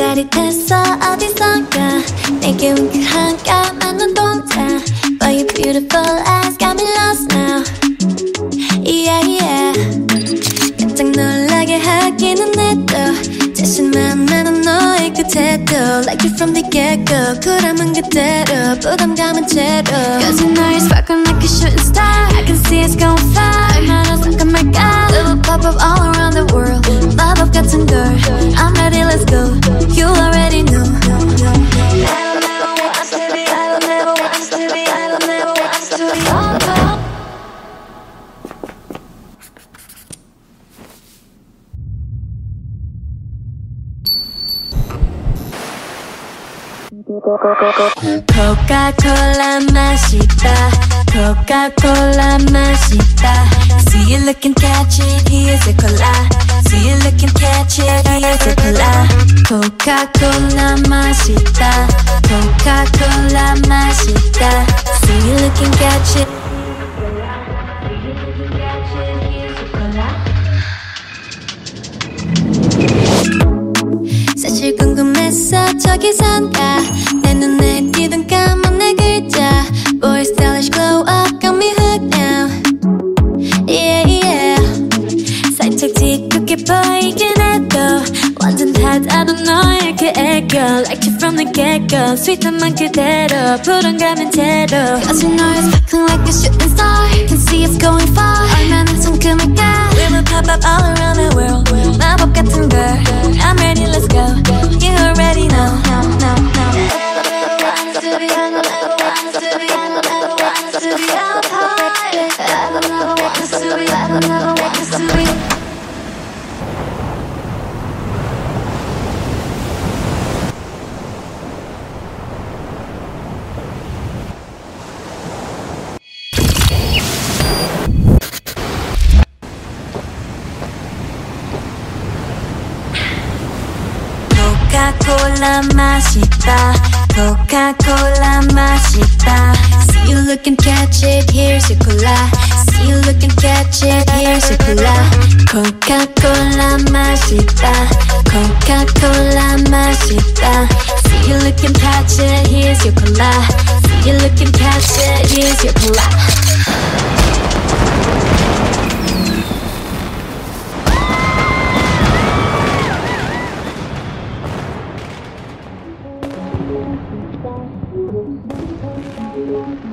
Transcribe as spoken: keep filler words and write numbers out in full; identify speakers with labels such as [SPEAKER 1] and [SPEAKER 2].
[SPEAKER 1] 짜릿했어 어디선가 내게 윙크한 까만 눈동자 But your beautiful eyes got me lost now Yeah yeah 깜짝 놀라게 하기는 해도 자신만 나는 너의 그 태도 Like you from the get-go 쿨함은 그대로 부담감은 제로 Cause you know you're sparkling like a shooting star I can see it's going far 얼마나 상큼할까 Little pop-up all around the world 마법 같은 걸 I'm ready, let's go You already know I don't never want to be I don't never want to be I don't never want to be oh, oh. 코카콜라 맛있다 코카콜라 맛있다 See you looking catch it, here's a cola See you looking catch it, here's a cola 코카콜라 맛있다 코카콜라 맛있다 See you looking catch it 사실 궁금했어 저기선가 내 눈에 띄던 까만 내 글자 Boy stylish glow up got me hooked now Yeah yeah 살짝 짓궂게 보이긴 해도 완전 닫아도 너의 그 애교 Like you from the get-go 스윗한 만 그대로 불안감은 제로 Cause you know you're sparkling like a shooting star Can see it's going far 얼마나 상큼할까 We will pop up all around the world 마법 같은 걸 I'm ready, let's go You already know no, no, no. I don't want to be, I don't want to be, I don't want to be out high I don't want to be, I don't want to be 코카콜라 맛있다 코카콜라 맛있다 See you looking catch it, here's your cola See you looking catch it, here's your cola 코카콜라 맛있다 코카콜라 맛있다 See you looking catch it, here's your cola See you looking catch it, here's your cola Thank you.